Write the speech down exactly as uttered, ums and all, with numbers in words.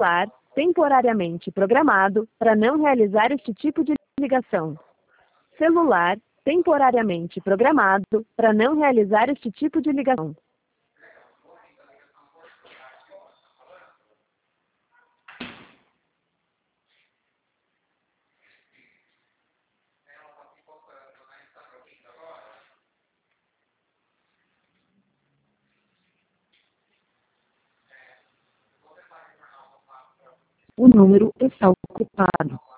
Celular temporariamente programado para não realizar este tipo de ligação. Celular temporariamente programado para não realizar este tipo de ligação. O número está ocupado.